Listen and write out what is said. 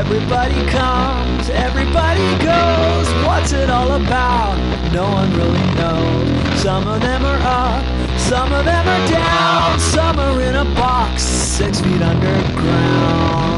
Everybody comes, everybody goes. What's it all about? No one really knows. Some of them are up, some of them are down. Some are in a box 6 feet underground.